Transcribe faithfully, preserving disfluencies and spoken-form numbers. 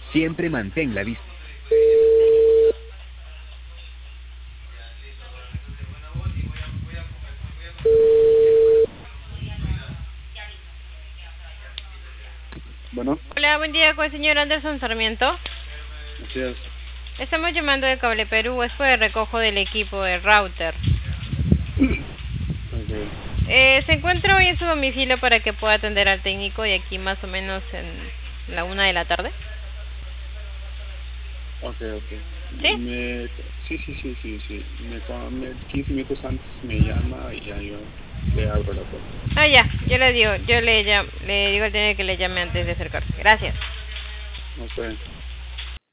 Siempre mantén la vista. Bueno, Hola, buen día con el señor Anderson Sarmiento. así es. Estamos llamando de Cable Perú, es por el recojo del equipo de router. Okay. Eh, se encuentra hoy en su domicilio para que pueda atender al técnico y aquí más o menos en la una de la tarde. Ok, ok. ¿Sí? Me, sí, sí, sí, sí, sí. Me, co- me, quince minutos antes me llama y ya yo le abro la puerta. Ah, ya, yo le digo, yo le, llam, le digo al técnico que le llame antes de acercarse. Gracias. Ok.